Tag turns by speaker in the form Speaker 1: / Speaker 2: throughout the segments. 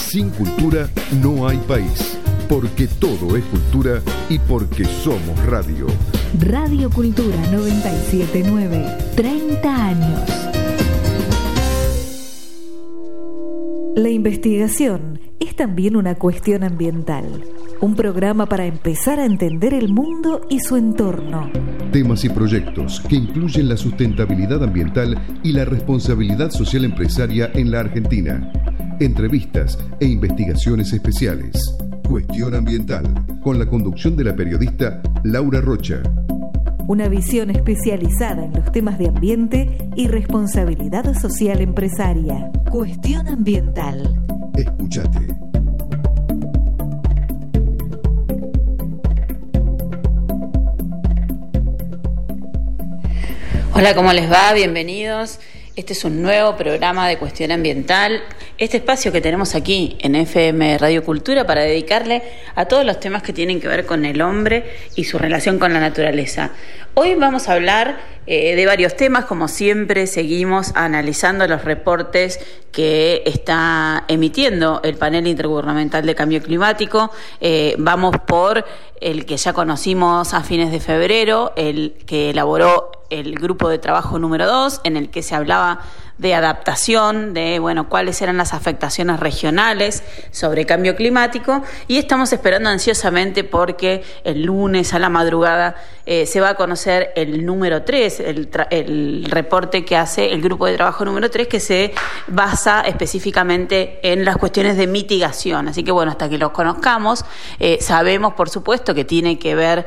Speaker 1: Sin cultura no hay país, porque todo es cultura y porque somos radio.
Speaker 2: Radio Cultura 979, 30 años. La investigación es también una cuestión ambiental. Un programa para empezar a entender el mundo y su entorno.
Speaker 1: Temas y proyectos que incluyen la sustentabilidad ambiental y la responsabilidad social empresaria en la Argentina. Entrevistas e investigaciones especiales. Cuestión Ambiental, con la conducción de la periodista Laura Rocha.
Speaker 2: Una visión especializada en los temas de ambiente y responsabilidad social empresaria. Cuestión Ambiental.
Speaker 1: Escúchate.
Speaker 3: Hola, ¿cómo les va? Bienvenidos. Este es un nuevo programa de Cuestión Ambiental, este espacio que tenemos aquí en FM Radio Cultura para dedicarle a todos los temas que tienen que ver con el hombre y su relación con la naturaleza. Hoy vamos a hablar de varios temas, como siempre seguimos analizando los reportes que está emitiendo el Panel Intergubernamental de Cambio Climático. Vamos por el que ya conocimos a fines de febrero, el que elaboró el grupo de trabajo número 2, en el que se hablaba de adaptación, de cuáles eran las afectaciones regionales sobre cambio climático, y estamos esperando ansiosamente porque el lunes a la madrugada se va a conocer el número 3, el reporte que hace el grupo de trabajo número 3, que se basa específicamente en las cuestiones de mitigación. Así que hasta que los conozcamos, sabemos por supuesto que tiene que ver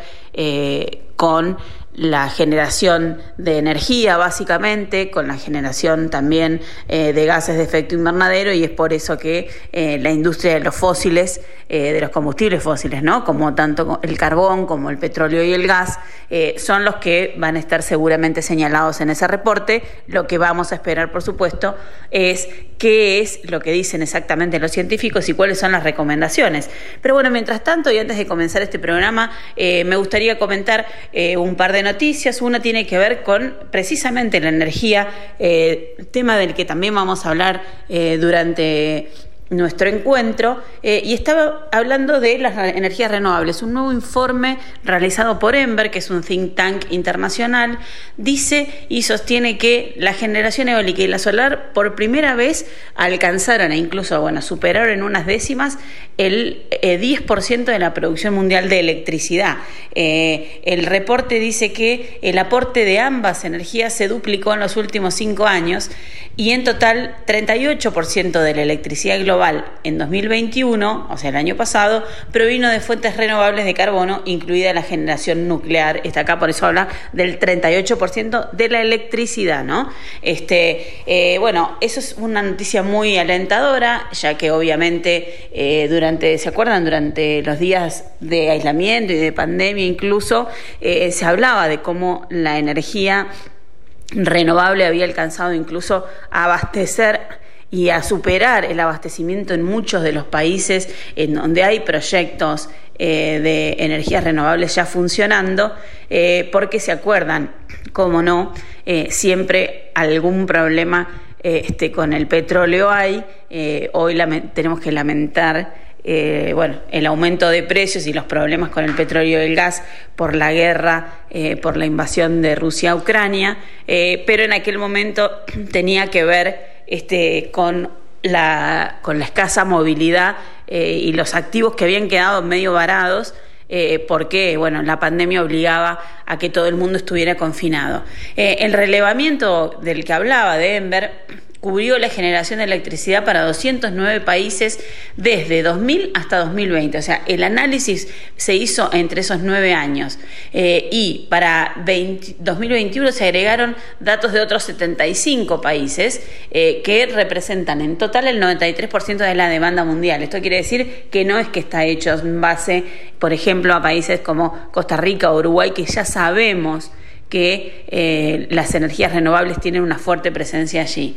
Speaker 3: con la generación de energía, básicamente, con la generación también de gases de efecto invernadero, y es por eso que la industria de los fósiles, de los combustibles fósiles, ¿no?, como tanto el carbón como el petróleo y el gas, son los que van a estar seguramente señalados en ese reporte. Lo que vamos a esperar, por supuesto, es qué es lo que dicen exactamente los científicos y cuáles son las recomendaciones. Pero mientras tanto, y antes de comenzar este programa, me gustaría comentar un par de noticias. Una tiene que ver con precisamente la energía, tema del que también vamos a hablar durante nuestro encuentro, y estaba hablando de las energías renovables. Un nuevo informe realizado por Enver, que es un think tank internacional, dice y sostiene que la generación eólica y la solar por primera vez alcanzaron e incluso superaron en unas décimas el 10% de la producción mundial de electricidad. El reporte dice que el aporte de ambas energías se duplicó en los últimos 5 años, y en total 38% de la electricidad global en 2021, o sea el año pasado, provino de fuentes renovables de carbono, incluida la generación nuclear. Está acá, por eso habla del 38% de la electricidad, ¿no? Eso es una noticia muy alentadora, ya que obviamente durante los días de aislamiento y de pandemia incluso, se hablaba de cómo la energía renovable había alcanzado incluso a abastecer y a superar el abastecimiento en muchos de los países en donde hay proyectos de energías renovables ya funcionando, porque se acuerdan, cómo no, siempre algún problema con el petróleo hay. Hoy tenemos que lamentar el aumento de precios y los problemas con el petróleo y el gas por la guerra, por la invasión de Rusia a Ucrania, pero en aquel momento tenía que ver con la escasa movilidad y los activos que habían quedado medio varados, porque la pandemia obligaba a que todo el mundo estuviera confinado. El relevamiento del que hablaba de Enver cubrió la generación de electricidad para 209 países desde 2000 hasta 2020. O sea, el análisis se hizo entre esos 9 años. Y para 2021 se agregaron datos de otros 75 países que representan en total el 93% de la demanda mundial. Esto quiere decir que no es que está hecho en base, por ejemplo, a países como Costa Rica o Uruguay, que ya sabemos que las energías renovables tienen una fuerte presencia allí.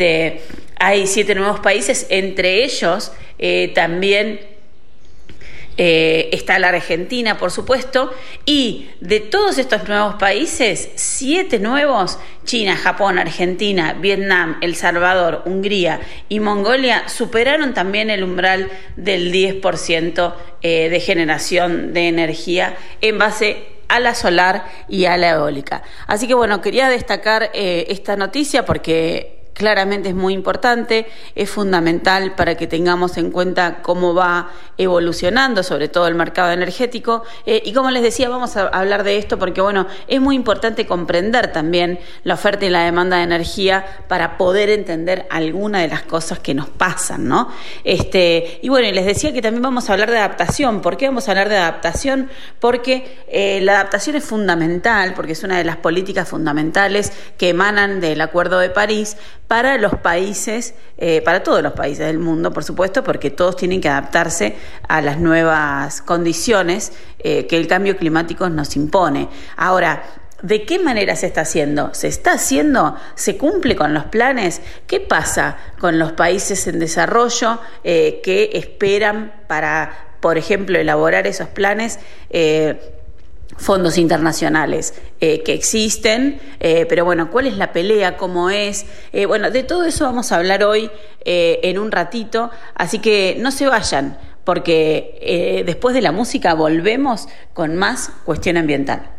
Speaker 3: Hay 7 nuevos países, entre ellos también está la Argentina, por supuesto, y de todos estos nuevos países, 7 nuevos, China, Japón, Argentina, Vietnam, El Salvador, Hungría y Mongolia, superaron también el umbral del 10% de generación de energía en base a la solar y a la eólica. Así que bueno, quería destacar esta noticia porque claramente es muy importante, es fundamental para que tengamos en cuenta cómo va evolucionando, sobre todo el mercado energético, y como les decía, vamos a hablar de esto porque bueno, es muy importante comprender también la oferta y la demanda de energía para poder entender alguna de las cosas que nos pasan, ¿no? Y bueno, y les decía que también vamos a hablar de adaptación. ¿Por qué vamos a hablar de adaptación? Porque la adaptación es fundamental, porque es una de las políticas fundamentales que emanan del Acuerdo de París para los países, para todos los países del mundo, por supuesto, porque todos tienen que adaptarse a las nuevas condiciones que el cambio climático nos impone. Ahora, ¿de qué manera se está haciendo? ¿Se está haciendo? ¿Se cumple con los planes? ¿Qué pasa con los países en desarrollo que esperan para, por ejemplo, elaborar esos planes? Fondos internacionales que existen, pero bueno, ¿cuál es la pelea? ¿Cómo es? Bueno, de todo eso vamos a hablar hoy en un ratito, así que no se vayan, porque después de la música volvemos con más Cuestión Ambiental.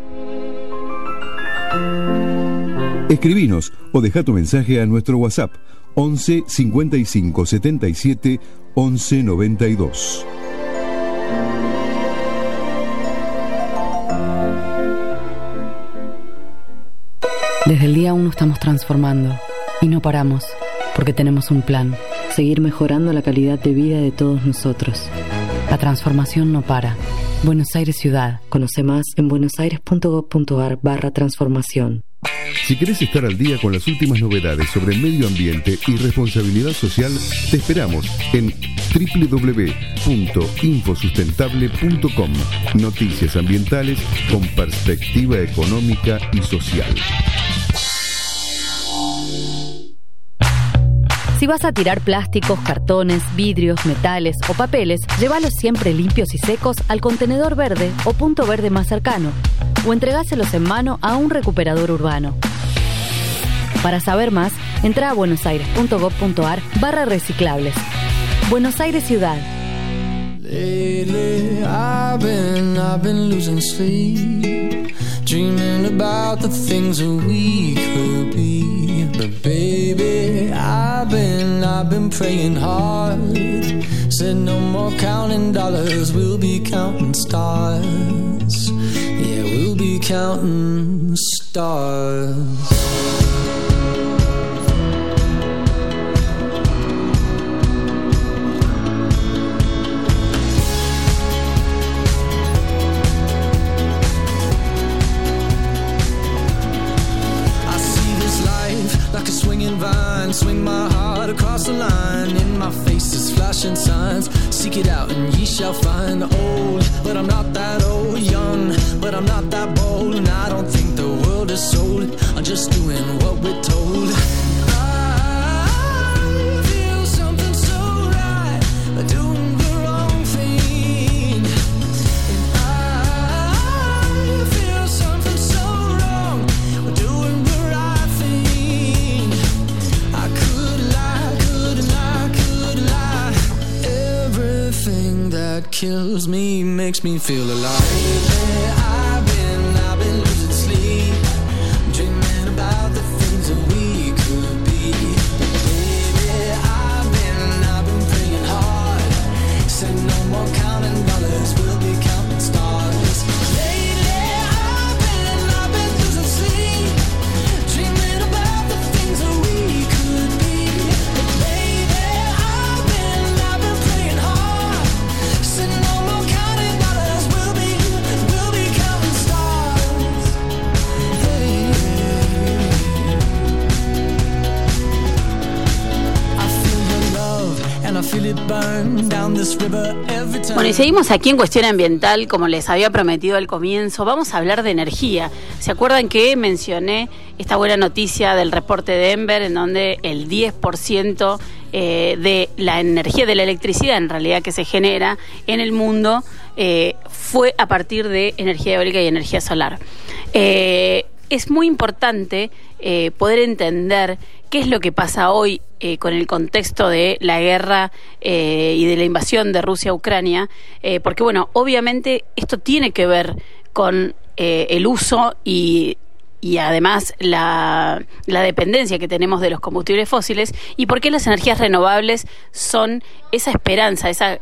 Speaker 1: Escribinos o deja tu mensaje a nuestro WhatsApp 11 55 77 11 92.
Speaker 4: Desde el día 1 estamos transformando y no paramos porque tenemos un plan, seguir mejorando la calidad de vida de todos nosotros. La transformación no para. Buenos Aires Ciudad. Conoce más en buenosaires.gov.ar/transformación.
Speaker 1: Si querés estar al día con las últimas novedades sobre medio ambiente y responsabilidad social, te esperamos en www.infosustentable.com. Noticias ambientales con perspectiva económica y social.
Speaker 4: Si vas a tirar plásticos, cartones, vidrios, metales o papeles, llévalos siempre limpios y secos al contenedor verde o punto verde más cercano, o entregáselos en mano a un recuperador urbano. Para saber más, entra a buenosaires.gov.ar/reciclables. Buenos Aires Ciudad.
Speaker 5: Lately, I've been losing sleep, dreaming about the things that we could be. But baby, I've been praying hard. Said no more counting dollars, we'll be counting stars. Yeah, we'll be counting stars. Like a swinging vine, swing my heart across the line. In my face is flashing signs. Seek it out and ye shall find. Old, but I'm not that old. Young, but I'm not that bold. And I don't think the world is sold. I'm just doing what we're told. I feel something so right, doing the wrong thing. And I feel something so wrong, doing the right thing. Everything that kills me makes me feel alive. I've been losing sleep, dreaming about the things that we could be. Baby, I've been praying hard. Said no more counting dollars, we'll be counting stars. Lately, I've been losing sleep, dreaming about the things that we could be. Baby, I've been praying hard. Said no more counting dollars, we'll be counting
Speaker 3: Bueno, y seguimos aquí en Cuestión Ambiental, como les había prometido al comienzo. Vamos a hablar de energía. ¿Se acuerdan que mencioné esta buena noticia del reporte de Denver, en donde el 10% de la energía, de la electricidad en realidad que se genera en el mundo fue a partir de energía eólica y energía solar? Es muy importante poder entender qué es lo que pasa hoy con el contexto de la guerra y de la invasión de Rusia a Ucrania, porque bueno, obviamente esto tiene que ver con el uso y además la dependencia que tenemos de los combustibles fósiles, y por qué las energías renovables son esa esperanza, esa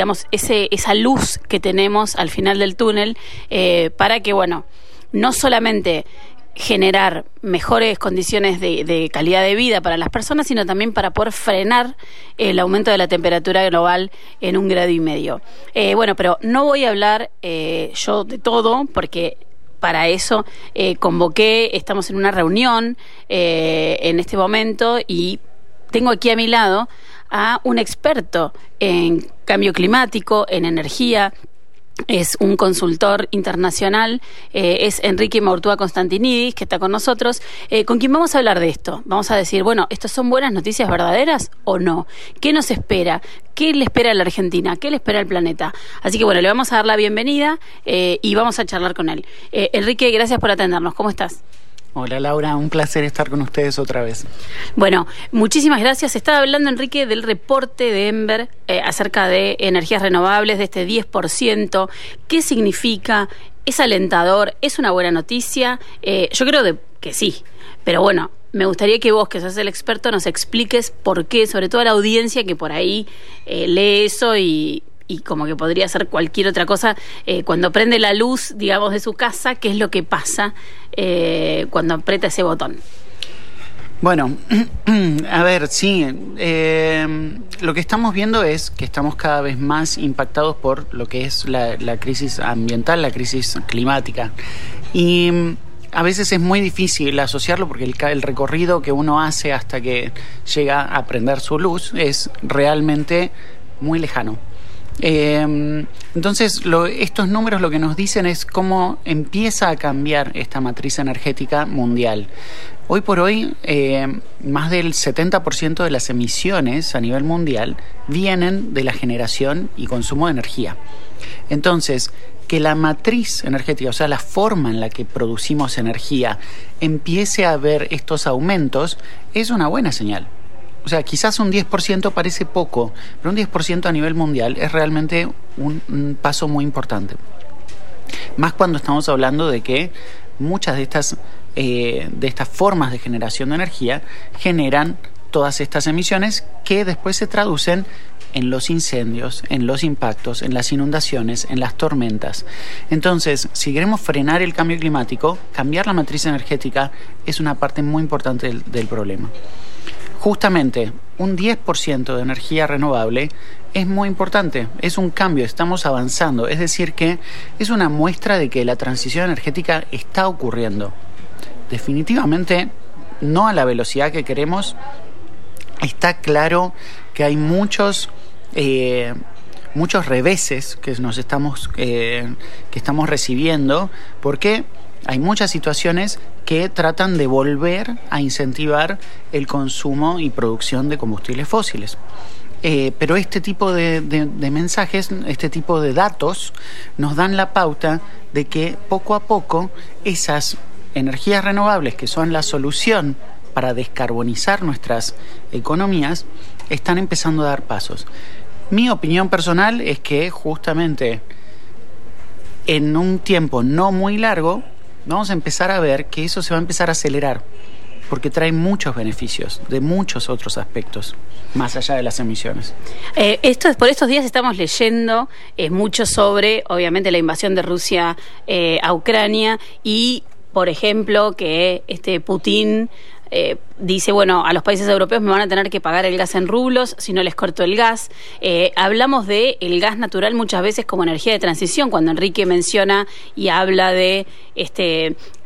Speaker 3: luz que tenemos al final del túnel, para que, bueno, no solamente generar mejores condiciones de calidad de vida para las personas, sino también para poder frenar el aumento de la temperatura global en 1,5 grados. Bueno, pero no voy a hablar yo de todo, porque para eso convoqué, estamos en una reunión en este momento, y tengo aquí a mi lado a un experto en cambio climático, en energía. Es un consultor internacional, es Enrique Maurtúa Constantinidis, que está con nosotros, con quien vamos a hablar de esto. Vamos a decir, bueno, ¿estas son buenas noticias verdaderas o no? ¿Qué nos espera? ¿Qué le espera a la Argentina? ¿Qué le espera al planeta? Así que bueno, le vamos a dar la bienvenida y vamos a charlar con él. Enrique, gracias por atendernos. ¿Cómo estás?
Speaker 6: Hola Laura, un placer estar con ustedes otra vez.
Speaker 3: Bueno, muchísimas gracias. Estaba hablando, Enrique, del reporte de Denver acerca de energías renovables, de este 10%. ¿Qué significa? ¿Es alentador? ¿Es una buena noticia? Yo creo que sí, pero bueno, me gustaría que vos, que sos el experto, nos expliques por qué, sobre todo a la audiencia que por ahí lee eso y como que podría ser cualquier otra cosa, cuando prende la luz, digamos, de su casa, ¿qué es lo que pasa cuando aprieta ese botón?
Speaker 6: Bueno, a ver, sí, lo que estamos viendo es que estamos cada vez más impactados por lo que es la crisis ambiental, la crisis climática. Y a veces es muy difícil asociarlo, porque el recorrido que uno hace hasta que llega a prender su luz es realmente muy lejano. Entonces estos números lo que nos dicen es cómo empieza a cambiar esta matriz energética mundial. Hoy por hoy más del 70% de las emisiones a nivel mundial vienen de la generación y consumo de energía. Entonces, que la matriz energética, o sea, la forma en la que producimos energía, empiece a ver estos aumentos, es una buena señal. O sea, quizás un 10% parece poco, pero un 10% a nivel mundial es realmente un paso muy importante. Más cuando estamos hablando de que muchas de estas formas de generación de energía generan todas estas emisiones que después se traducen en los incendios, en los impactos, en las inundaciones, en las tormentas. Entonces, si queremos frenar el cambio climático, cambiar la matriz energética es una parte muy importante del problema. Justamente, un 10% de energía renovable es muy importante, es un cambio, estamos avanzando, es decir que es una muestra de que la transición energética está ocurriendo. Definitivamente no a la velocidad que queremos. Está claro que hay muchos reveses que estamos recibiendo, porque hay muchas situaciones que tratan de volver a incentivar el consumo y producción de combustibles fósiles. Pero este tipo de mensajes, este tipo de datos, nos dan la pauta de que poco a poco esas energías renovables, que son la solución para descarbonizar nuestras economías, están empezando a dar pasos. Mi opinión personal es que justamente en un tiempo no muy largo vamos a empezar a ver que eso se va a empezar a acelerar, porque trae muchos beneficios de muchos otros aspectos, más allá de las emisiones.
Speaker 3: Por estos días estamos leyendo mucho sobre, obviamente, la invasión de Rusia a Ucrania y, por ejemplo, que Putin dice, bueno, a los países europeos me van a tener que pagar el gas en rublos si no les corto el gas. Hablamos de el gas natural muchas veces como energía de transición, cuando Enrique menciona y habla de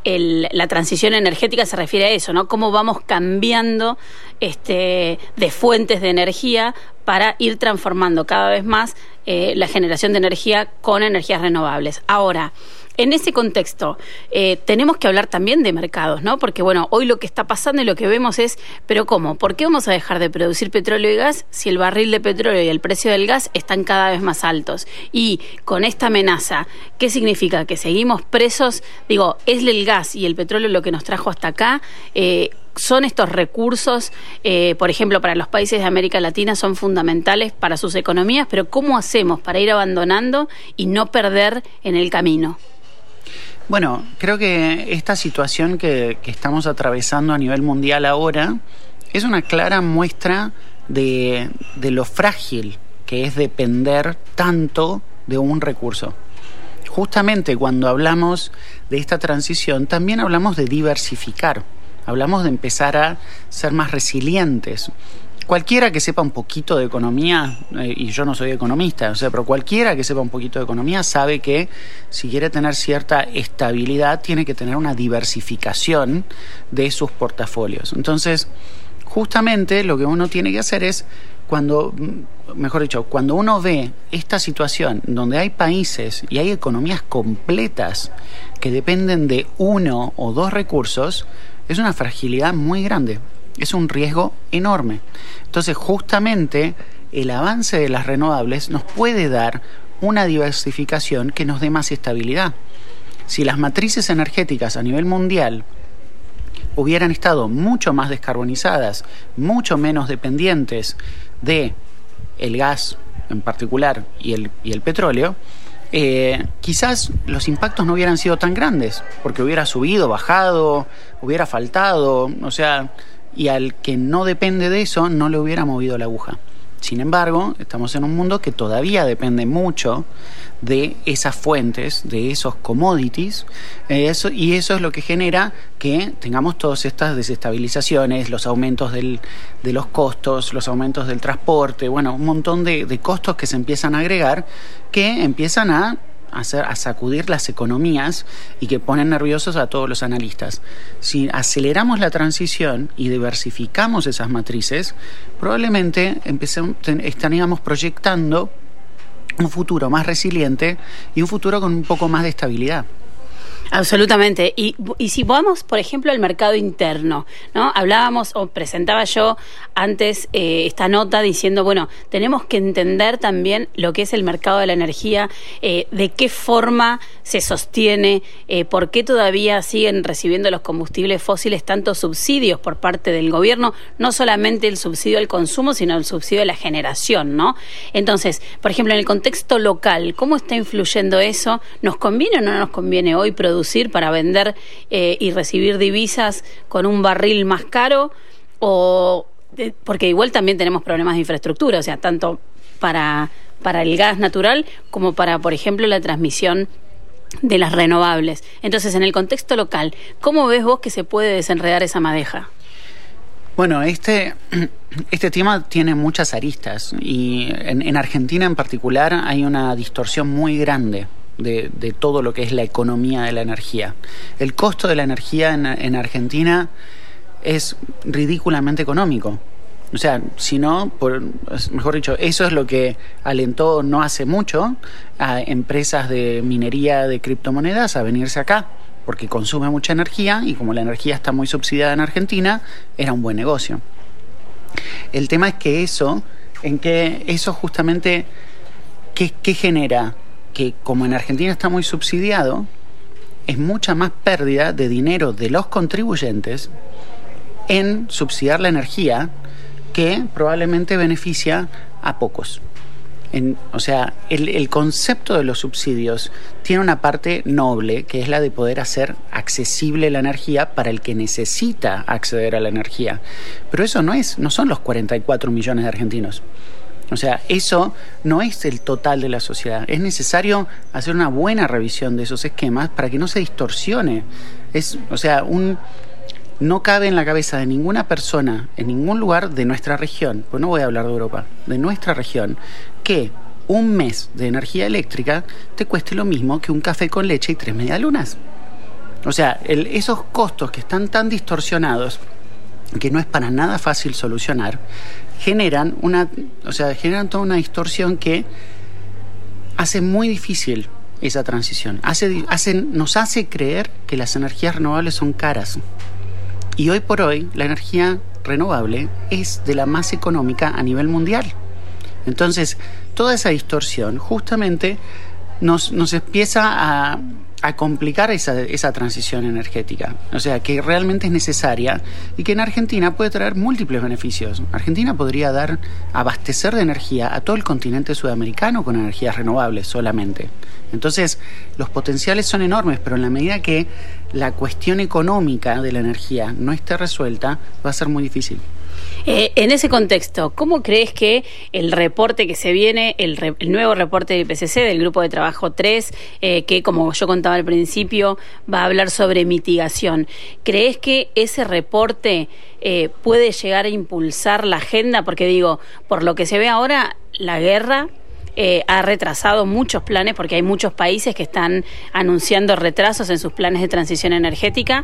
Speaker 3: la transición energética se refiere a eso, ¿no? Cómo vamos cambiando de fuentes de energía para ir transformando cada vez más la generación de energía con energías renovables. Ahora, en ese contexto, tenemos que hablar también de mercados, ¿no? Porque, bueno, hoy lo que está pasando y lo que vemos es, ¿pero cómo? ¿Por qué vamos a dejar de producir petróleo y gas si el barril de petróleo y el precio del gas están cada vez más altos? Y con esta amenaza, ¿qué significa? ¿Que seguimos presos? Digo, ¿es el gas y el petróleo lo que nos trajo hasta acá? ¿Son estos recursos, por ejemplo, para los países de América Latina, son fundamentales para sus economías? Pero ¿cómo hacemos para ir abandonando y no perder en el camino?
Speaker 6: Bueno, creo que esta situación que estamos atravesando a nivel mundial ahora es una clara muestra de lo frágil que es depender tanto de un recurso. Justamente cuando hablamos de esta transición, también hablamos de diversificar, hablamos de empezar a ser más resilientes. Cualquiera que sepa un poquito de economía, y yo no soy economista, pero cualquiera que sepa un poquito de economía sabe que si quiere tener cierta estabilidad tiene que tener una diversificación de sus portafolios. Entonces, justamente lo que uno tiene que hacer es, cuando uno ve esta situación donde hay países y hay economías completas que dependen de uno o dos recursos, es una fragilidad muy grande. Es un riesgo enorme. Entonces, justamente, el avance de las renovables nos puede dar una diversificación que nos dé más estabilidad. Si las matrices energéticas a nivel mundial hubieran estado mucho más descarbonizadas, mucho menos dependientes de el gas en particular y el petróleo, quizás los impactos no hubieran sido tan grandes, porque hubiera subido, bajado, hubiera faltado, y al que no depende de eso no le hubiera movido la aguja. Sin embargo, estamos en un mundo que todavía depende mucho de esas fuentes, de esos commodities, y eso es lo que genera que tengamos todas estas desestabilizaciones, los aumentos de los costos, los aumentos del transporte, un montón de costos que se empiezan a agregar, que empiezan a sacudir las economías y que ponen nerviosos a todos los analistas. Si aceleramos la transición y diversificamos esas matrices, probablemente estaríamos proyectando un futuro más resiliente y un futuro con un poco más de estabilidad.
Speaker 3: Absolutamente. Y si vamos, por ejemplo, al mercado interno, ¿no? Hablábamos, o presentaba yo antes esta nota diciendo, bueno, tenemos que entender también lo que es el mercado de la energía, de qué forma se sostiene, por qué todavía siguen recibiendo los combustibles fósiles tantos subsidios por parte del gobierno, no solamente el subsidio al consumo, sino el subsidio a la generación, ¿no? Entonces, por ejemplo, en el contexto local, ¿cómo está influyendo eso? ¿Nos conviene o no nos conviene hoy producir para vender y recibir divisas con un barril más caro? Porque igual también tenemos problemas de infraestructura, tanto para el gas natural como para, por ejemplo, la transmisión de las renovables. Entonces, en el contexto local, ¿cómo ves vos que se puede desenredar esa madeja?
Speaker 6: Bueno, este tema tiene muchas aristas y en Argentina en particular hay una distorsión muy grande de todo lo que es la economía de la energía. El costo de la energía en Argentina es ridículamente económico. Mejor dicho, eso es lo que alentó no hace mucho a empresas de minería de criptomonedas a venirse acá, porque consume mucha energía y como la energía está muy subsidiada en Argentina, era un buen negocio. El tema es que eso justamente, ¿qué genera? Que como en Argentina está muy subsidiado, es mucha más pérdida de dinero de los contribuyentes en subsidiar la energía que probablemente beneficia a pocos. El concepto de los subsidios tiene una parte noble, que es la de poder hacer accesible la energía para el que necesita acceder a la energía. Pero eso no son los 44 millones de argentinos. Eso no es el total de la sociedad. Es necesario hacer una buena revisión de esos esquemas para que no se distorsione. No cabe en la cabeza de ninguna persona, en ningún lugar de nuestra región, pues no voy a hablar de Europa, de nuestra región, que un mes de energía eléctrica te cueste lo mismo que un café con leche y 3 medialunas. O sea, esos costos que están tan distorsionados, que no es para nada fácil solucionar, generan toda una distorsión que hace muy difícil esa transición. Nos hace creer que las energías renovables son caras. Y hoy por hoy la energía renovable es de la más económica a nivel mundial. Entonces, toda esa distorsión justamente nos empieza a complicar esa transición energética. O sea, que realmente es necesaria y que en Argentina puede traer múltiples beneficios. Argentina podría abastecer de energía a todo el continente sudamericano con energías renovables solamente. Entonces, los potenciales son enormes, pero en la medida que la cuestión económica de la energía no esté resuelta, va a ser muy difícil.
Speaker 3: En ese contexto, ¿cómo crees que el reporte que se viene, el nuevo reporte del IPCC, del Grupo de Trabajo 3, que como yo contaba al principio, va a hablar sobre mitigación, ¿crees que ese reporte puede llegar a impulsar la agenda? Porque digo, por lo que se ve ahora, la guerra ha retrasado muchos planes, porque hay muchos países que están anunciando retrasos en sus planes de transición energética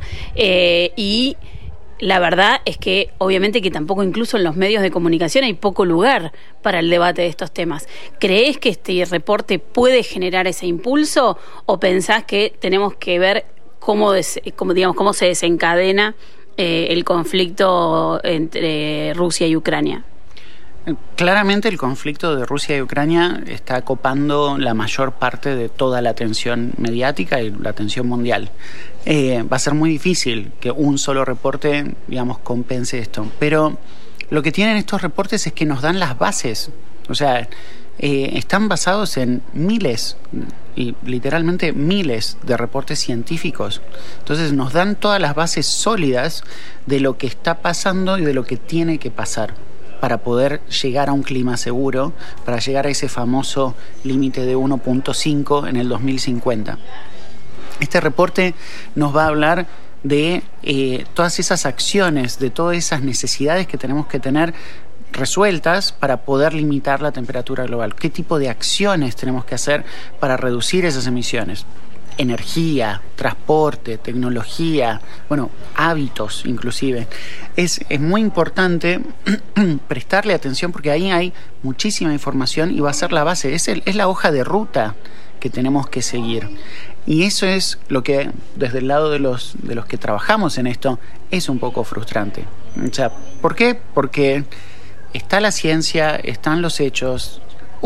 Speaker 3: y la verdad es que obviamente que tampoco incluso en los medios de comunicación hay poco lugar para el debate de estos temas. ¿Crees que este reporte puede generar ese impulso o pensás que tenemos que ver cómo se desencadena el conflicto entre Rusia y Ucrania?
Speaker 6: Claramente el conflicto de Rusia y Ucrania está copando la mayor parte de toda la atención mediática y la atención mundial. Va a ser muy difícil que un solo reporte, compense esto. Pero lo que tienen estos reportes es que nos dan las bases. O sea, están basados en miles, y literalmente miles de reportes científicos. Entonces nos dan todas las bases sólidas de lo que está pasando y de lo que tiene que pasar para poder llegar a un clima seguro, para llegar a ese famoso límite de 1.5 en el 2050. Este reporte nos va a hablar de todas esas acciones, de todas esas necesidades que tenemos que tener resueltas para poder limitar la temperatura global. ¿Qué tipo de acciones tenemos que hacer para reducir esas emisiones? Energía, transporte, tecnología, hábitos inclusive. Es muy importante prestarle atención porque ahí hay muchísima información y va a ser la base, es la hoja de ruta que tenemos que seguir. Y eso es lo que desde el lado de los que trabajamos en esto es un poco frustrante. O sea, ¿por qué? Porque está la ciencia, están los hechos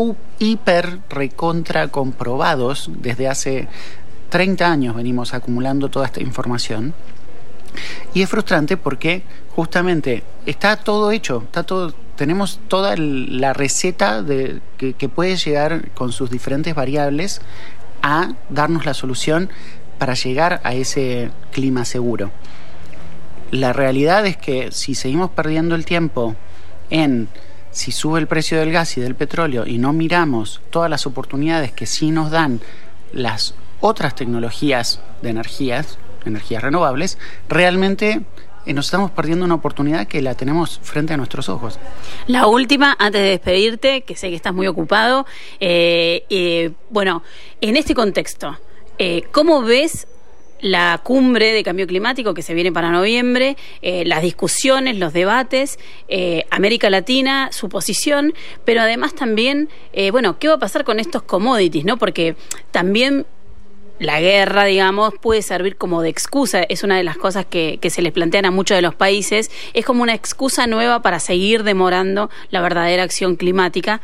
Speaker 6: hiper recontra comprobados desde hace 30 años venimos acumulando toda esta información y es frustrante porque justamente está todo hecho, tenemos toda la receta que puede llegar con sus diferentes variables a darnos la solución para llegar a ese clima seguro. La realidad es que si seguimos perdiendo el tiempo en si sube el precio del gas y del petróleo y no miramos todas las oportunidades que sí nos dan las otras tecnologías de energías renovables, realmente nos estamos perdiendo una oportunidad que la tenemos frente a nuestros ojos.
Speaker 3: La última, antes de despedirte, que sé que estás muy ocupado, en este contexto, ¿cómo ves la cumbre de cambio climático que se viene para noviembre, las discusiones, los debates, América Latina, su posición, pero además también, ¿qué va a pasar con estos commodities, ¿no? Porque también la guerra, puede servir como de excusa. Es una de las cosas que se les plantean a muchos de los países. Es como una excusa nueva para seguir demorando la verdadera acción climática.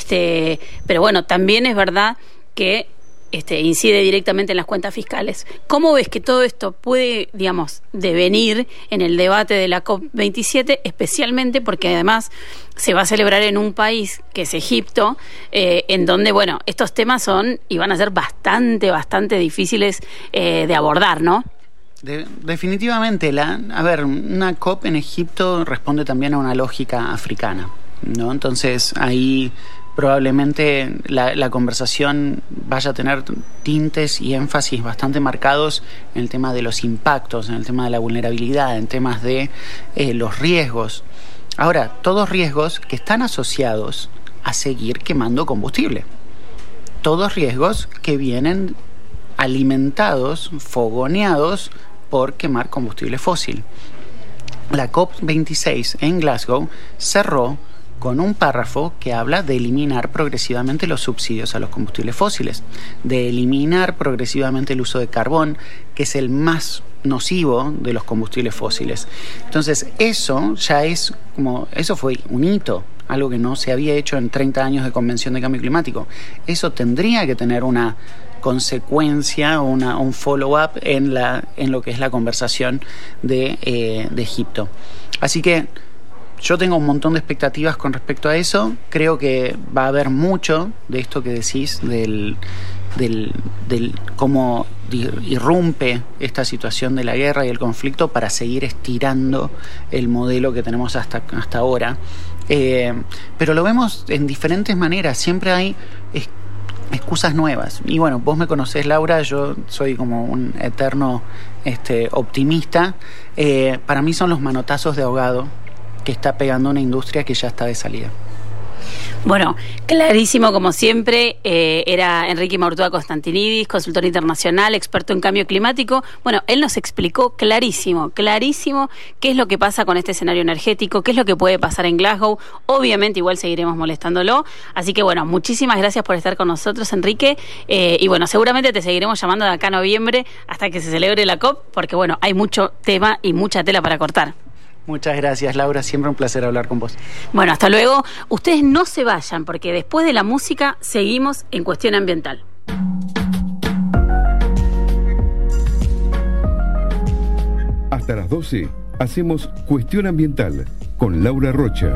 Speaker 3: Pero también es verdad que incide directamente en las cuentas fiscales. ¿Cómo ves que todo esto puede, devenir en el debate de la COP27, especialmente porque además se va a celebrar en un país que es Egipto, en donde, estos temas son y van a ser bastante difíciles de abordar, ¿no?
Speaker 6: Definitivamente, una COP en Egipto responde también a una lógica africana, ¿no? Entonces, ahí probablemente la conversación vaya a tener tintes y énfasis bastante marcados en el tema de los impactos, en el tema de la vulnerabilidad, en temas de los riesgos. Ahora, todos riesgos que están asociados a seguir quemando combustible. Todos riesgos que vienen alimentados, fogoneados por quemar combustible fósil. La COP26 en Glasgow cerró con un párrafo que habla de eliminar progresivamente los subsidios a los combustibles fósiles, de eliminar progresivamente el uso de carbón, que es el más nocivo de los combustibles fósiles. Entonces, eso fue un hito, algo que no se había hecho en 30 años de Convención de Cambio Climático. Eso tendría que tener una consecuencia o un follow-up en lo que es la conversación de Egipto. Así que yo tengo un montón de expectativas con respecto a eso. Creo que va a haber mucho de esto que decís, del cómo irrumpe esta situación de la guerra y el conflicto para seguir estirando el modelo que tenemos hasta ahora. Pero lo vemos en diferentes maneras. Siempre hay excusas nuevas. Y bueno, vos me conocés, Laura, yo soy como un eterno optimista. Para mí son los manotazos de ahogado que está pegando una industria que ya está de salida.
Speaker 3: Bueno, clarísimo como siempre, era Enrique Maurtúa Constantinidis, consultor internacional, experto en cambio climático. Bueno, él nos explicó clarísimo qué es lo que pasa con este escenario energético, qué es lo que puede pasar en Glasgow. Obviamente igual seguiremos molestándolo, así que bueno, muchísimas gracias por estar con nosotros, Enrique, y bueno, seguramente te seguiremos llamando de acá a noviembre hasta que se celebre la COP, porque bueno, hay mucho tema y mucha tela para cortar.
Speaker 6: Muchas gracias, Laura. Siempre un placer hablar con vos.
Speaker 3: Bueno, hasta luego. Ustedes no se vayan, porque después de la música seguimos en Cuestión Ambiental.
Speaker 1: Hasta las 12 hacemos Cuestión Ambiental con Laura Rocha.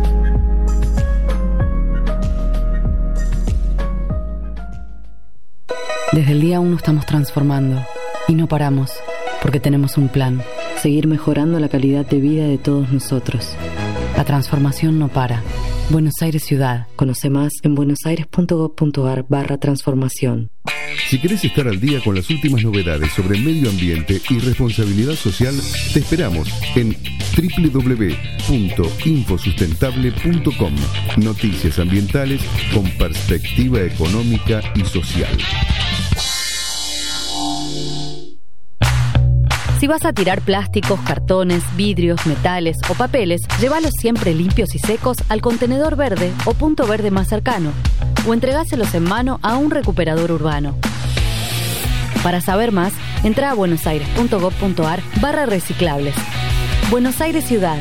Speaker 4: Desde el día 1 estamos transformando y no paramos, porque tenemos un plan: seguir mejorando la calidad de vida de todos nosotros. La transformación no para. Buenos Aires Ciudad. Conoce más en buenosaires.gov.ar/transformación.
Speaker 1: Si querés estar al día con las últimas novedades sobre medio ambiente y responsabilidad social, te esperamos en www.infosustentable.com. Noticias ambientales con perspectiva económica y social.
Speaker 4: Si vas a tirar plásticos, cartones, vidrios, metales o papeles, llévalos siempre limpios y secos al contenedor verde o punto verde más cercano, o entregáselos en mano a un recuperador urbano. Para saber más, entra a buenosaires.gov.ar/reciclables. Buenos Aires Ciudad.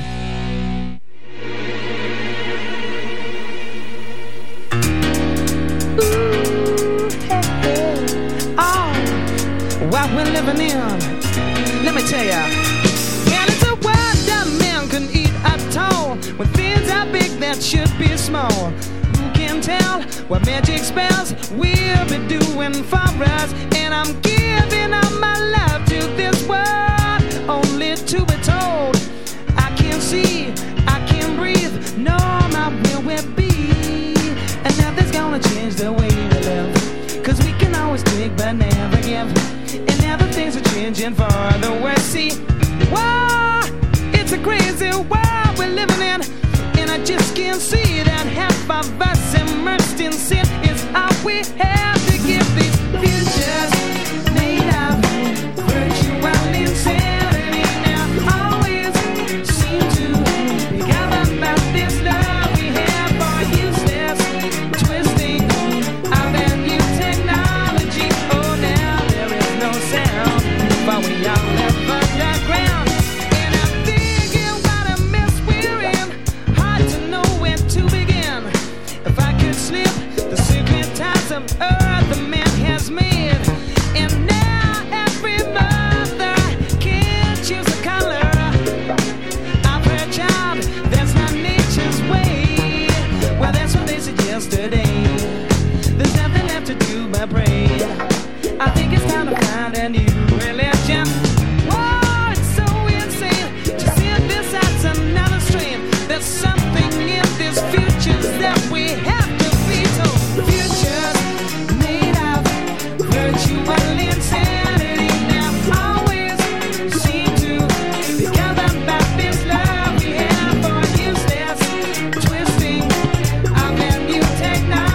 Speaker 5: What we're living in, let me tell ya. And it's a world that man can eat at all, when things are big that should be small. Who can tell what magic spells we'll be doing for us? And I'm giving up my love to this world, only to be told I can't see, I can't breathe, no, not where we'll be. And nothing's gonna change the way we live, 'cause we can always take but never give. And now the things are changing for the worse. See, wow, it's a crazy world we're living in, and I just can't see that half of us immersed in sin is all we have to give. These futures made of virtual insanity now always seem to be governed by this love we have for useless twisting of that new technology. Oh, now there is no sound, but we all live underground. And I'm thinking what a mess we're in, hard to know where to begin. If I could slip the secret ties of earth the man has made, and now every mother can choose a color of her child. That's not nature's way. Well, that's what they said yesterday. There's nothing left to do but pray. I think it's time to find a new religion. Whoa, it's so insane to see this as another strain. There's something in this futures that we have to be told. Futures made of virtual insanity now always seem to be governed by this love we have for useless twisting of that new technology.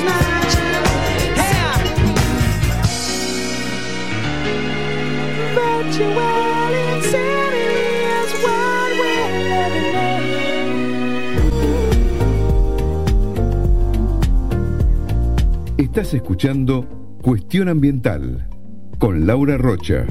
Speaker 1: Estás escuchando Cuestión Ambiental con Laura Rocha.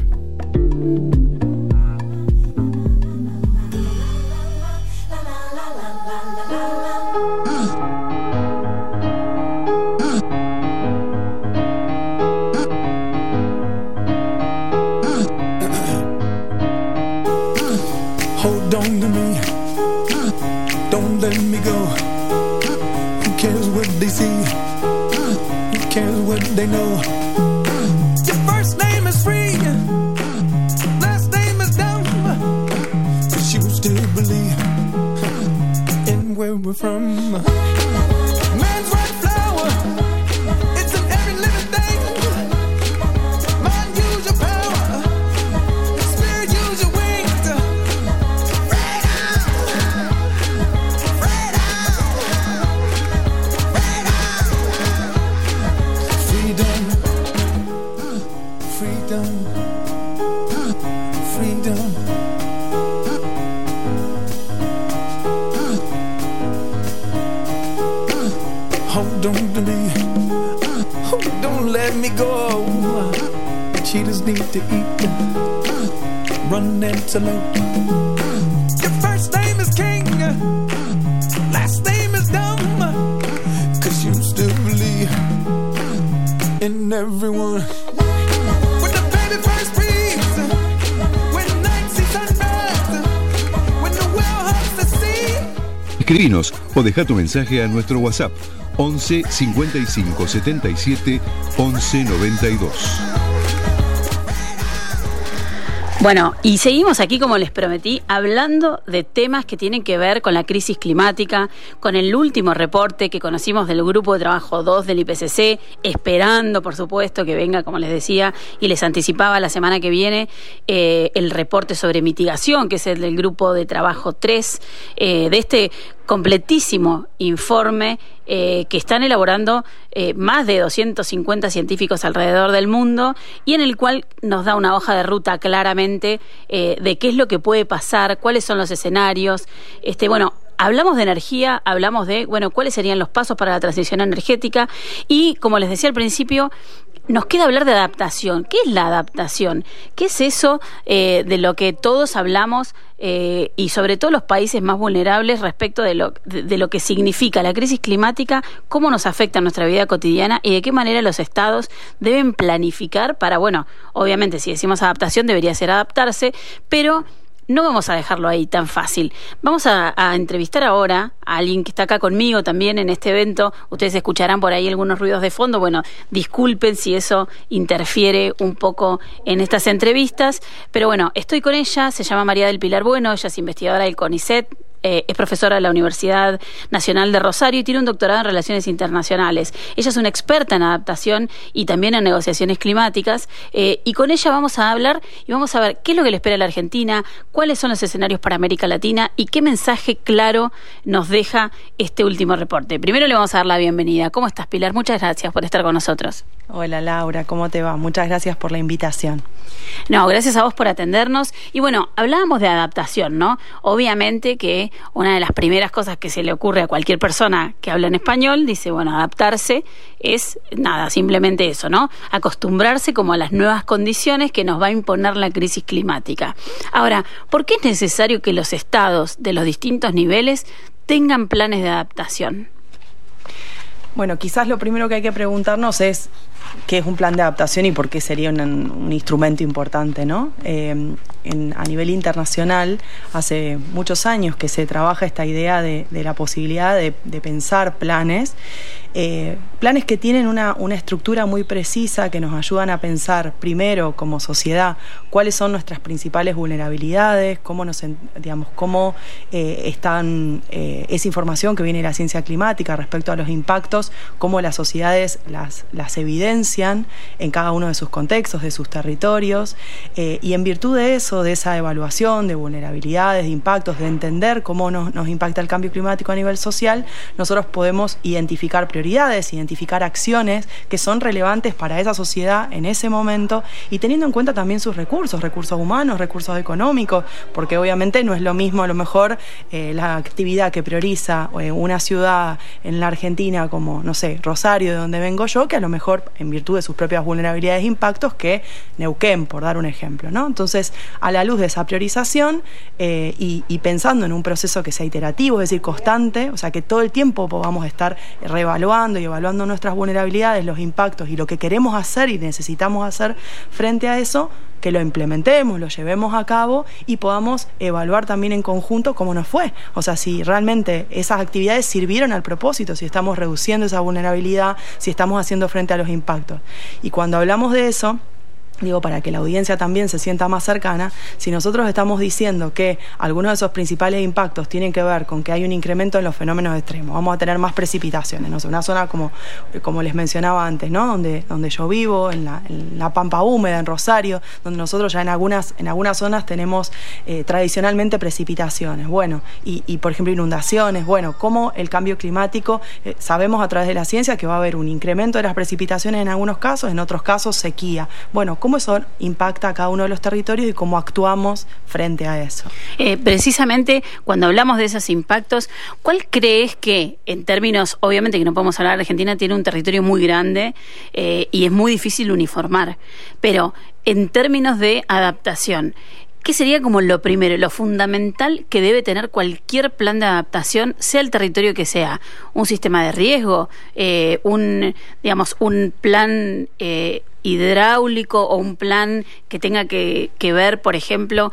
Speaker 5: Hold on to me, don't let me go. Who cares what they see? Who cares what they know? Your first name is free, last name is dumb, but you still believe in where we're from. Man's right flower, it's in every living thing. Mind, use your power, spirit, use your wings. Freedom, freedom. Hold on to me, don't let me go. Cheetahs need to eat, run antelope. Your first name is king, last name is dumb, 'cause you still believe in everyone. When the baby first breathes, when the night sees sunrise, when the whale hugs the sea.
Speaker 1: Escribinos o deja tu mensaje a nuestro WhatsApp 11 55 77 11 92.
Speaker 3: Bueno, y seguimos aquí, como les prometí, hablando de temas que tienen que ver con la crisis climática, con el último reporte que conocimos del Grupo de Trabajo 2 del IPCC, esperando, por supuesto, que venga, como les decía, y les anticipaba la semana que viene, el reporte sobre mitigación, que es el del Grupo de Trabajo 3, de este completísimo informe que están elaborando más de 250 científicos alrededor del mundo, y en el cual nos da una hoja de ruta claramente de qué es lo que puede pasar, cuáles son los escenarios. Bueno, hablamos de energía, hablamos de, cuáles serían los pasos para la transición energética, y como les decía al principio, nos queda hablar de adaptación. ¿Qué es la adaptación? ¿Qué es eso de lo que todos hablamos y sobre todo los países más vulnerables respecto de lo que significa la crisis climática, cómo nos afecta en nuestra vida cotidiana y de qué manera los estados deben planificar para, obviamente si decimos adaptación debería ser adaptarse, pero no vamos a dejarlo ahí tan fácil. Vamos a entrevistar ahora a alguien que está acá conmigo también en este evento. Ustedes escucharán por ahí algunos ruidos de fondo. Disculpen si eso interfiere un poco en estas entrevistas. Pero estoy con ella. Se llama María del Pilar Bueno. Ella es investigadora del CONICET. Es profesora de la Universidad Nacional de Rosario y tiene un doctorado en Relaciones Internacionales. Ella es una experta en adaptación y también en negociaciones climáticas, y con ella vamos a hablar y vamos a ver qué es lo que le espera a la Argentina, cuáles son los escenarios para América Latina y qué mensaje claro nos deja este último reporte. Primero le vamos a dar la bienvenida. ¿Cómo estás, Pilar? Muchas gracias por estar con nosotros.
Speaker 7: Hola, Laura, ¿cómo te va? Muchas gracias por la invitación.
Speaker 3: No, gracias a vos por atendernos. Y hablábamos de adaptación, ¿no? Obviamente que una de las primeras cosas que se le ocurre a cualquier persona que habla en español, dice, adaptarse es nada, simplemente eso, ¿no? Acostumbrarse como a las nuevas condiciones que nos va a imponer la crisis climática. Ahora, ¿por qué es necesario que los estados de los distintos niveles tengan planes de adaptación?
Speaker 7: Quizás lo primero que hay que preguntarnos es qué es un plan de adaptación y por qué sería un instrumento importante, ¿no? A nivel internacional, hace muchos años que se trabaja esta idea de la posibilidad de pensar planes que tienen una estructura muy precisa, que nos ayudan a pensar primero como sociedad cuáles son nuestras principales vulnerabilidades, cómo están esa información que viene de la ciencia climática respecto a los impactos, cómo las sociedades las evidencian en cada uno de sus contextos, de sus territorios, y en virtud de eso, de esa evaluación de vulnerabilidades, de impactos, de entender cómo nos impacta el cambio climático a nivel social, nosotros podemos identificar prioridades prioridades, identificar acciones que son relevantes para esa sociedad en ese momento y teniendo en cuenta también sus recursos humanos, recursos económicos, porque obviamente no es lo mismo a lo mejor la actividad que prioriza una ciudad en la Argentina como, no sé, Rosario, de donde vengo yo, que a lo mejor en virtud de sus propias vulnerabilidades e impactos que Neuquén, por dar un ejemplo, ¿no? Entonces, a la luz de esa priorización y pensando en un proceso que sea iterativo, es decir, constante, o sea, que todo el tiempo podamos estar reevaluando y evaluando nuestras vulnerabilidades, los impactos y lo que queremos hacer y necesitamos hacer frente a eso, que lo implementemos, lo llevemos a cabo y podamos evaluar también en conjunto cómo nos fue. O sea, si realmente esas actividades sirvieron al propósito, si estamos reduciendo esa vulnerabilidad, si estamos haciendo frente a los impactos. Y cuando hablamos de eso, digo, para que la audiencia también se sienta más cercana, si nosotros estamos diciendo que algunos de esos principales impactos tienen que ver con que hay un incremento en los fenómenos extremos, vamos a tener más precipitaciones, no sé, una zona como les mencionaba antes, ¿no? Donde yo vivo, en la Pampa Húmeda, en Rosario, donde nosotros ya en algunas zonas tenemos tradicionalmente precipitaciones, bueno, y por ejemplo inundaciones, bueno, como el cambio climático, sabemos a través de la ciencia que va a haber un incremento de las precipitaciones en algunos casos, en otros casos sequía, bueno, ¿cómo eso impacta a cada uno de los territorios y cómo actuamos frente a eso?
Speaker 3: Precisamente cuando hablamos de esos impactos, ¿cuál crees que, en términos, obviamente que no podemos hablar, Argentina tiene un territorio muy grande y es muy difícil uniformar, pero en términos de adaptación, ¿qué sería como lo primero, lo fundamental que debe tener cualquier plan de adaptación, sea el territorio que sea? ¿Un sistema de riesgo? ¿Un plan hidráulico o un plan que tenga que ver, por ejemplo,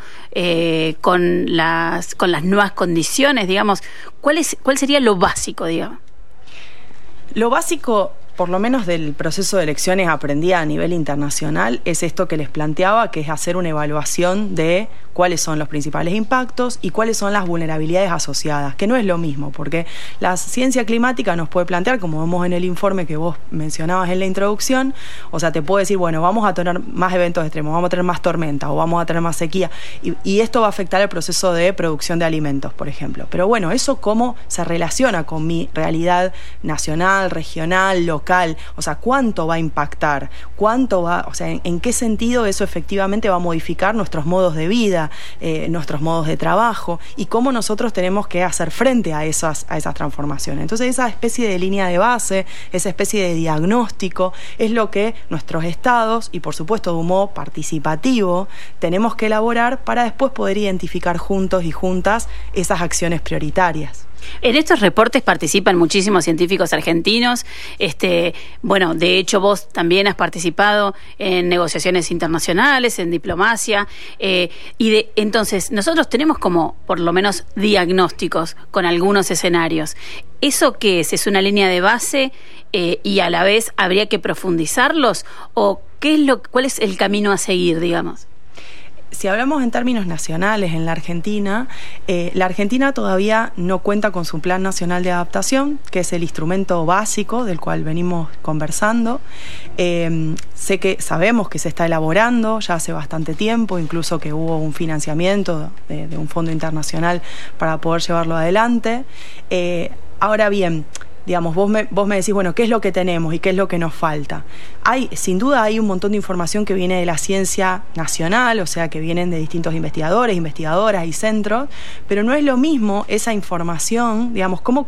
Speaker 3: con las nuevas condiciones, digamos? ¿Cuál sería lo básico, digamos?
Speaker 7: Lo básico, por lo menos del proceso de elecciones aprendida a nivel internacional, es esto que les planteaba, que es hacer una evaluación de cuáles son los principales impactos y cuáles son las vulnerabilidades asociadas, que no es lo mismo, porque la ciencia climática nos puede plantear, como vemos en el informe que vos mencionabas en la introducción, o sea, te puede decir, bueno, vamos a tener más eventos extremos, vamos a tener más tormenta o vamos a tener más sequía, y esto va a afectar el proceso de producción de alimentos, por ejemplo. Pero bueno, eso cómo se relaciona con mi realidad nacional, regional, local, o sea, cuánto va a impactar, o sea, en qué sentido eso efectivamente va a modificar nuestros modos de vida, nuestros modos de trabajo y cómo nosotros tenemos que hacer frente a esas transformaciones. Entonces, esa especie de línea de base, esa especie de diagnóstico es lo que nuestros estados y por supuesto de un modo participativo tenemos que elaborar para después poder identificar juntos y juntas esas acciones prioritarias.
Speaker 3: En estos reportes participan muchísimos científicos argentinos. Bueno, de hecho vos también has participado en negociaciones internacionales, en diplomacia, entonces nosotros tenemos como por lo menos diagnósticos con algunos escenarios. ¿Eso qué es? ¿Es una línea de base y a la vez habría que profundizarlos? ¿O cuál es el camino a seguir, digamos?
Speaker 7: Si hablamos en términos nacionales en la Argentina todavía no cuenta con su Plan Nacional de Adaptación, que es el instrumento básico del cual venimos conversando. Sabemos que se está elaborando ya hace bastante tiempo, incluso que hubo un financiamiento de un fondo internacional para poder llevarlo adelante. Ahora bien, digamos, vos me decís, bueno, ¿qué es lo que tenemos y qué es lo que nos falta? Sin duda hay un montón de información que viene de la ciencia nacional, o sea, que vienen de distintos investigadores, investigadoras y centros, pero no es lo mismo esa información, digamos, cómo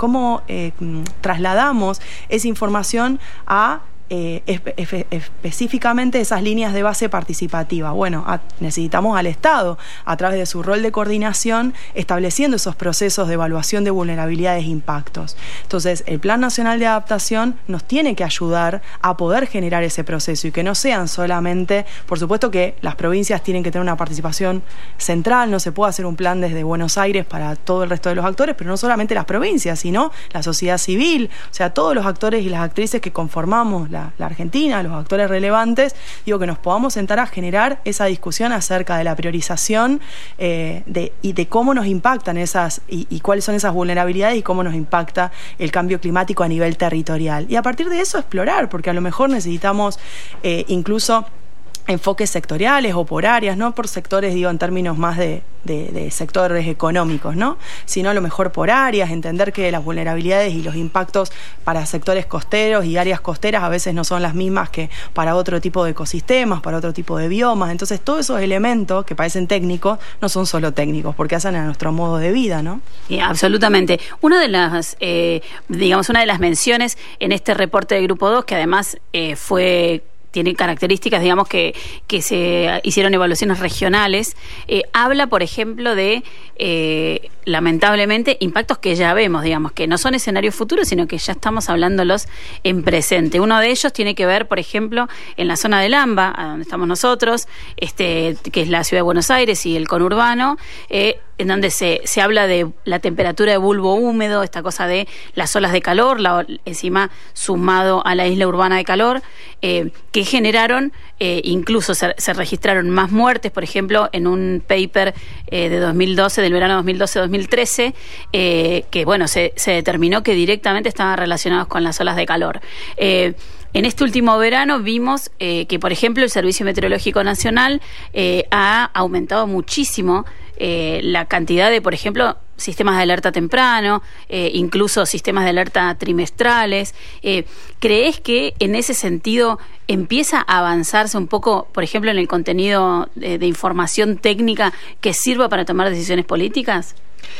Speaker 7: trasladamos esa información a específicamente esas líneas de base participativa. Bueno, necesitamos al Estado, a través de su rol de coordinación, estableciendo esos procesos de evaluación de vulnerabilidades e impactos. Entonces, el Plan Nacional de Adaptación nos tiene que ayudar a poder generar ese proceso y que no sean solamente, por supuesto que las provincias tienen que tener una participación central, no se puede hacer un plan desde Buenos Aires para todo el resto de los actores, pero no solamente las provincias, sino la sociedad civil, o sea, todos los actores y las actrices que conformamos la Argentina, los actores relevantes, que nos podamos sentar a generar esa discusión acerca de la priorización y de cómo nos impactan y cuáles son esas vulnerabilidades y cómo nos impacta el cambio climático a nivel territorial. Y a partir de eso explorar, porque a lo mejor necesitamos incluso enfoques sectoriales o por áreas, no por sectores, digo, en términos más de sectores económicos, ¿no? Sino a lo mejor por áreas, entender que las vulnerabilidades y los impactos para sectores costeros y áreas costeras a veces no son las mismas que para otro tipo de ecosistemas, para otro tipo de biomas. Entonces, todos esos elementos que parecen técnicos no son solo técnicos, porque hacen a nuestro modo de vida, ¿no?
Speaker 3: Sí, absolutamente. Una de las, una de las menciones en este reporte de Grupo 2, que además tiene características, digamos, que se hicieron evaluaciones regionales, habla, por ejemplo, de, lamentablemente, impactos que ya vemos, digamos, que no son escenarios futuros, sino que ya estamos hablándolos en presente. Uno de ellos tiene que ver, por ejemplo, en la zona del AMBA, a donde estamos nosotros, que es la ciudad de Buenos Aires y el conurbano, en donde se habla de la temperatura de bulbo húmedo, esta cosa de las olas de calor, encima sumado a la isla urbana de calor, que generaron, incluso se registraron más muertes, por ejemplo, en un paper de 2012, del verano 2012-2013, que bueno, se determinó que directamente estaban relacionados con las olas de calor. En este último verano vimos que, por ejemplo, el Servicio Meteorológico Nacional ha aumentado muchísimo la cantidad de, por ejemplo, sistemas de alerta temprano, incluso sistemas de alerta trimestrales. ¿Crees que en ese sentido empieza a avanzarse un poco, por ejemplo, en el contenido de información técnica que sirva para tomar decisiones políticas?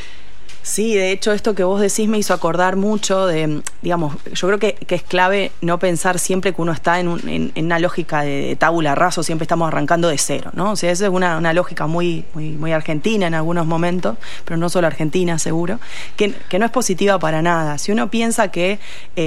Speaker 7: Sí, de hecho esto que vos decís me hizo acordar mucho de, digamos, yo creo que es clave no pensar siempre que uno está en una lógica de tabula rasa, siempre estamos arrancando de cero, ¿no? O sea, esa es una lógica muy argentina en algunos momentos, pero no solo argentina, seguro, que no es positiva para nada. Si uno piensa que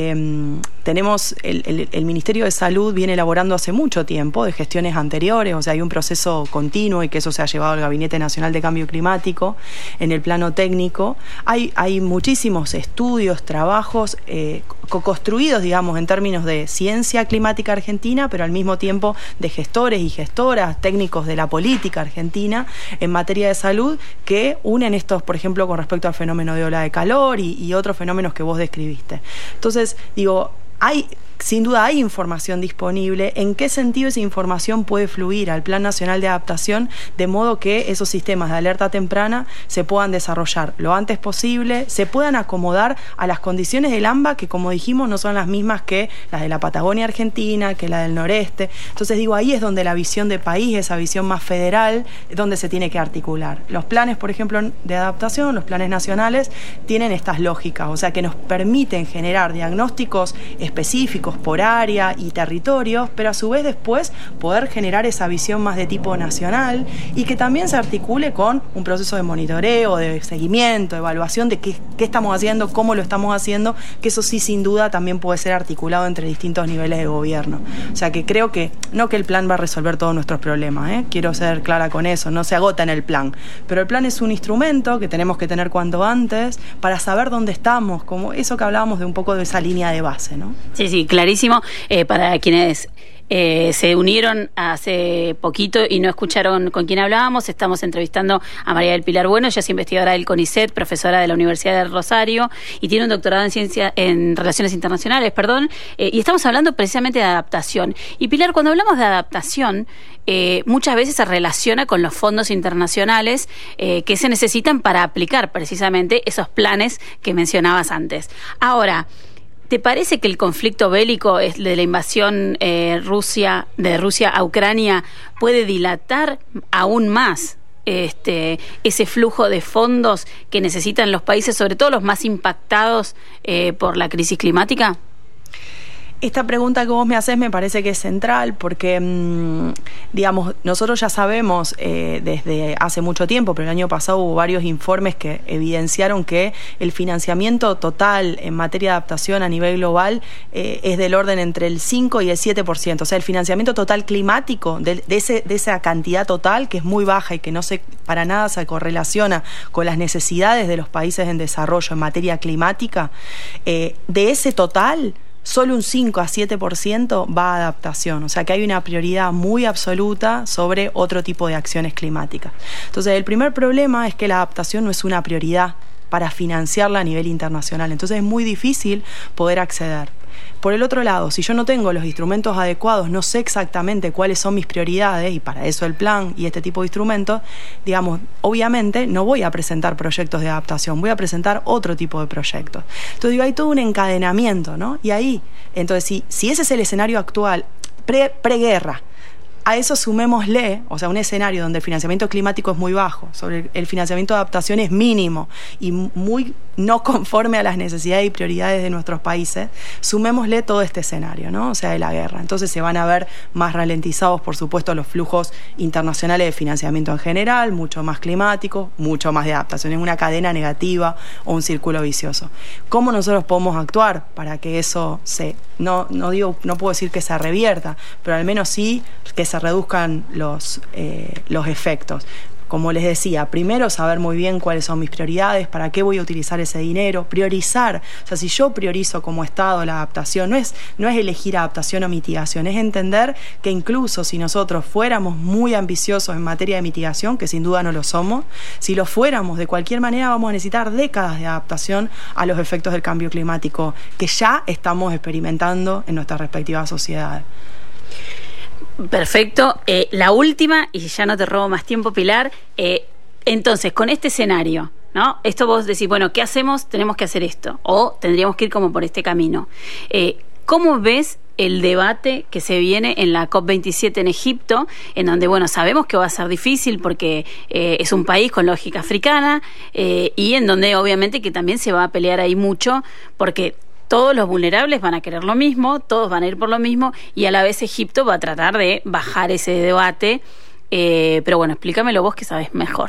Speaker 7: tenemos el Ministerio de Salud viene elaborando hace mucho tiempo de gestiones anteriores, o sea, hay un proceso continuo y que eso se ha llevado al Gabinete Nacional de Cambio Climático en el plano técnico. Hay muchísimos estudios, trabajos co-construidos, digamos, en términos de ciencia climática argentina, pero al mismo tiempo de gestores y gestoras, técnicos de la política argentina en materia de salud, que unen estos, por ejemplo, con respecto al fenómeno de ola de calor y otros fenómenos que vos describiste. Entonces, digo, sin duda hay información disponible. ¿En qué sentido esa información puede fluir al Plan Nacional de Adaptación de modo que esos sistemas de alerta temprana se puedan desarrollar lo antes posible, se puedan acomodar a las condiciones del AMBA, que como dijimos no son las mismas que las de la Patagonia Argentina, que la del noreste? Entonces digo, ahí es donde la visión de país, esa visión más federal, es donde se tiene que articular. Los planes, por ejemplo, de adaptación, los planes nacionales, tienen estas lógicas, o sea que nos permiten generar diagnósticos específicos por área y territorios, pero a su vez después poder generar esa visión más de tipo nacional y que también se articule con un proceso de monitoreo, de seguimiento, evaluación de qué estamos haciendo, cómo lo estamos haciendo, que eso sí sin duda también puede ser articulado entre distintos niveles de gobierno. O sea que creo que no que el plan va a resolver todos nuestros problemas, quiero ser clara con eso, no se agota en el plan, pero el plan es un instrumento que tenemos que tener cuanto antes para saber dónde estamos, como eso que hablábamos de un poco de esa línea de base, ¿no?
Speaker 3: Sí, clarísimo. Para quienes se unieron hace poquito y no escucharon con quién hablábamos, estamos entrevistando a María del Pilar Bueno. Ella es investigadora del CONICET, profesora de la Universidad del Rosario y tiene un doctorado en Relaciones Internacionales, y estamos hablando precisamente de adaptación. Y Pilar, cuando hablamos de adaptación, muchas veces se relaciona con los fondos internacionales que se necesitan para aplicar precisamente esos planes que mencionabas antes. Ahora, ¿te parece que el conflicto bélico de la invasión de Rusia a Ucrania puede dilatar aún más ese flujo de fondos que necesitan los países, sobre todo los más impactados por la crisis climática?
Speaker 7: Esta pregunta que vos me haces me parece que es central porque, digamos, nosotros ya sabemos desde hace mucho tiempo, pero el año pasado hubo varios informes que evidenciaron que el financiamiento total en materia de adaptación a nivel global es del orden entre el 5 y el 7%. O sea, el financiamiento total climático de esa cantidad total, que es muy baja y que no para nada se correlaciona con las necesidades de los países en desarrollo en materia climática, de ese total, solo un 5 a 7% va a adaptación, o sea que hay una prioridad muy absoluta sobre otro tipo de acciones climáticas. Entonces, el primer problema es que la adaptación no es una prioridad para financiarla a nivel internacional, entonces es muy difícil poder acceder. Por el otro lado, si yo no tengo los instrumentos adecuados, no sé exactamente cuáles son mis prioridades, y para eso el plan y este tipo de instrumentos, digamos, obviamente no voy a presentar proyectos de adaptación, voy a presentar otro tipo de proyectos. Entonces digo, hay todo un encadenamiento, ¿no? Y ahí, entonces, si ese es el escenario actual, preguerra, a eso sumémosle, o sea, un escenario donde el financiamiento climático es muy bajo, sobre el financiamiento de adaptación es mínimo y muy no conforme a las necesidades y prioridades de nuestros países, sumémosle todo este escenario, ¿no? O sea, de la guerra. Entonces se van a ver más ralentizados, por supuesto, los flujos internacionales de financiamiento en general, mucho más climáticos, mucho más de adaptación. Es una cadena negativa o un círculo vicioso. ¿Cómo nosotros podemos actuar para que eso no puedo decir que se revierta, pero al menos sí que se reduzcan los efectos? Como les decía, primero saber muy bien cuáles son mis prioridades, para qué voy a utilizar ese dinero, priorizar. O sea, si yo priorizo como Estado la adaptación, no es elegir adaptación o mitigación, es entender que incluso si nosotros fuéramos muy ambiciosos en materia de mitigación, que sin duda no lo somos, si lo fuéramos, de cualquier manera vamos a necesitar décadas de adaptación a los efectos del cambio climático que ya estamos experimentando en nuestras respectivas sociedades.
Speaker 3: Perfecto. La última, y ya no te robo más tiempo, Pilar. Entonces, con este escenario, ¿no? Esto vos decís, bueno, ¿qué hacemos? Tenemos que hacer esto, o tendríamos que ir como por este camino. ¿Cómo ves el debate que se viene en la COP27 en Egipto, en donde, bueno, sabemos que va a ser difícil porque es un país con lógica africana, y en donde obviamente que también se va a pelear ahí mucho, porque todos los vulnerables van a querer lo mismo, todos van a ir por lo mismo, y a la vez Egipto va a tratar de bajar ese debate. Pero bueno, explícamelo vos que sabes mejor.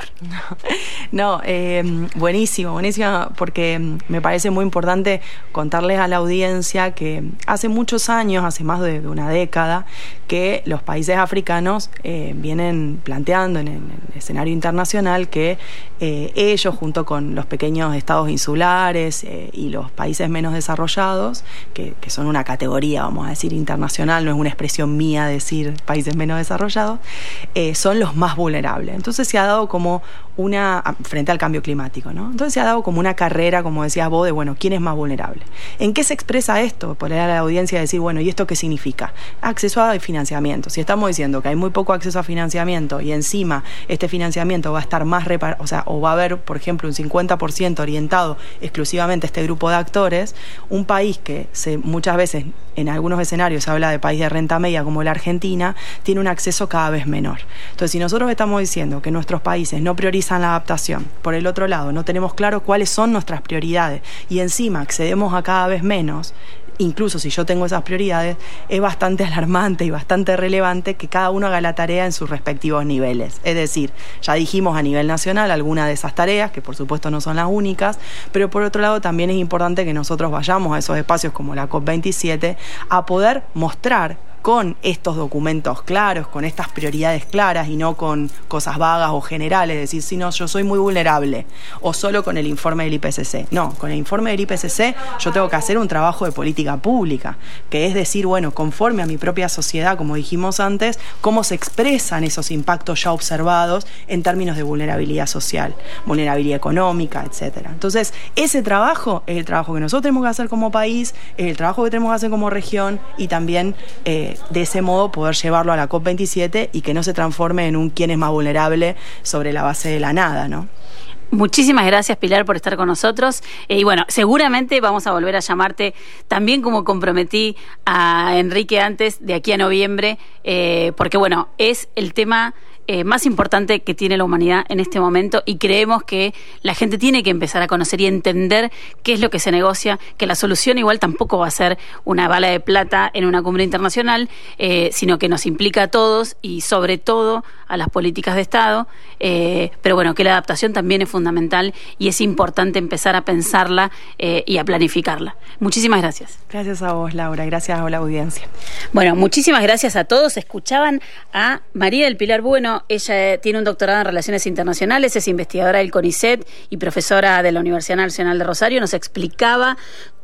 Speaker 7: Buenísimo, porque me parece muy importante contarles a la audiencia que hace muchos años, hace más de una década, que los países africanos vienen planteando en el escenario internacional que ellos, junto con los pequeños estados insulares y los países menos desarrollados, que son una categoría, vamos a decir, internacional, no es una expresión mía decir países menos desarrollados, son los más vulnerables. Entonces se ha dado como frente al cambio climático, ¿no? Entonces se ha dado como una carrera, como decías vos, de, bueno, ¿quién es más vulnerable? ¿En qué se expresa esto? Poner a la audiencia a decir, bueno, ¿y esto qué significa? Acceso a financiamiento. Si estamos diciendo que hay muy poco acceso a financiamiento y encima este financiamiento va a estar más o va a haber, por ejemplo, un 50% orientado exclusivamente a este grupo de actores, un país que muchas veces en algunos escenarios se habla de país de renta media como la Argentina, tiene un acceso cada vez menor. Entonces, si nosotros estamos diciendo que nuestros países no priorizan la adaptación, por el otro lado, no tenemos claro cuáles son nuestras prioridades y encima accedemos a cada vez menos, incluso si yo tengo esas prioridades, es bastante alarmante y bastante relevante que cada uno haga la tarea en sus respectivos niveles. Es decir, ya dijimos a nivel nacional algunas de esas tareas, que por supuesto no son las únicas, pero por otro lado también es importante que nosotros vayamos a esos espacios como la COP27 a poder mostrar con estos documentos claros, con estas prioridades claras y no con cosas vagas o generales, decir, si no, yo soy muy vulnerable, o solo con el informe del IPCC. No, con el informe del IPCC yo tengo que hacer un trabajo de política pública, que es decir, bueno, conforme a mi propia sociedad, como dijimos antes, cómo se expresan esos impactos ya observados en términos de vulnerabilidad social, vulnerabilidad económica, etcétera. Entonces, ese trabajo es el trabajo que nosotros tenemos que hacer como país, es el trabajo que tenemos que hacer como región y también de ese modo poder llevarlo a la COP27 y que no se transforme en un quién es más vulnerable sobre la base de la nada, ¿no?
Speaker 3: Muchísimas gracias, Pilar, por estar con nosotros. Y bueno, seguramente vamos a volver a llamarte también, como comprometí a Enrique antes, de aquí a noviembre, porque bueno, es el tema más importante que tiene la humanidad en este momento y creemos que la gente tiene que empezar a conocer y entender qué es lo que se negocia, que la solución igual tampoco va a ser una bala de plata en una cumbre internacional, sino que nos implica a todos y sobre todo a las políticas de Estado, pero bueno, que la adaptación también es fundamental y es importante empezar a pensarla y a planificarla. Muchísimas gracias.
Speaker 7: Gracias a vos, Laura, gracias a la audiencia.
Speaker 3: Bueno, muchísimas gracias a todos. Escuchaban a María del Pilar Bueno. Ella tiene un doctorado en Relaciones Internacionales, es investigadora del CONICET y profesora de la Universidad Nacional de Rosario. Nos explicaba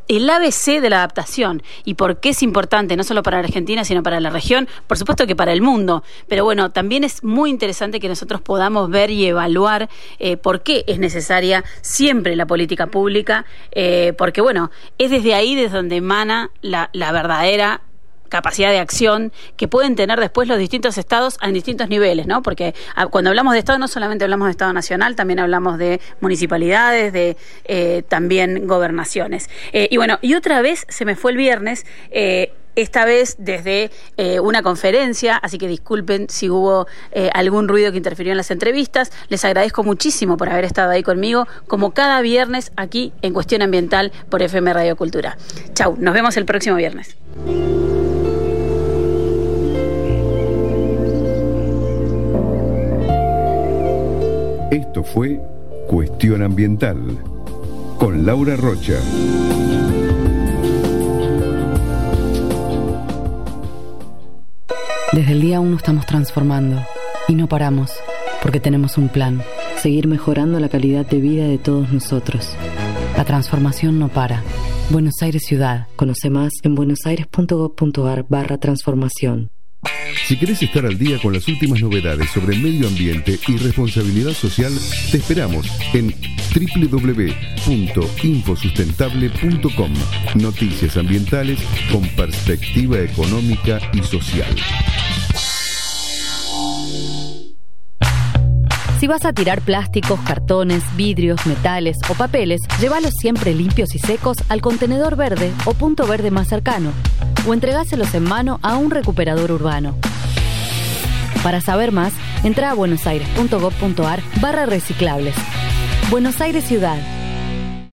Speaker 3: el ABC de la adaptación y por qué es importante, no solo para la Argentina, sino para la región, por supuesto que para el mundo. Pero bueno, también es muy interesante que nosotros podamos ver y evaluar por qué es necesaria siempre la política pública, porque bueno, es desde ahí desde donde emana la verdadera capacidad de acción que pueden tener después los distintos estados en distintos niveles, ¿no? Porque cuando hablamos de estado no solamente hablamos de estado nacional, también hablamos de municipalidades, de también gobernaciones. Y bueno, y otra vez se me fue el viernes, esta vez desde una conferencia, así que disculpen si hubo algún ruido que interfirió en las entrevistas. Les agradezco muchísimo por haber estado ahí conmigo, como cada viernes aquí en Cuestión Ambiental por FM Radio Cultura. Chau, nos vemos el próximo viernes.
Speaker 1: Esto fue Cuestión Ambiental con Laura Rocha.
Speaker 4: Desde el día 1 estamos transformando y no paramos porque tenemos un plan: seguir mejorando la calidad de vida de todos nosotros. La transformación no para. Buenos Aires Ciudad. Conoce más en buenosaires.gov.ar/transformación.
Speaker 1: Si querés estar al día con las últimas novedades sobre medio ambiente y responsabilidad social, te esperamos en www.infosustentable.com. Noticias ambientales con perspectiva económica y social.
Speaker 4: Si vas a tirar plásticos, cartones, vidrios, metales o papeles, llévalos siempre limpios y secos al contenedor verde o punto verde más cercano, o entregáselos en mano a un recuperador urbano. Para saber más, entra a buenosaires.gov.ar/reciclables. Buenos Aires Ciudad.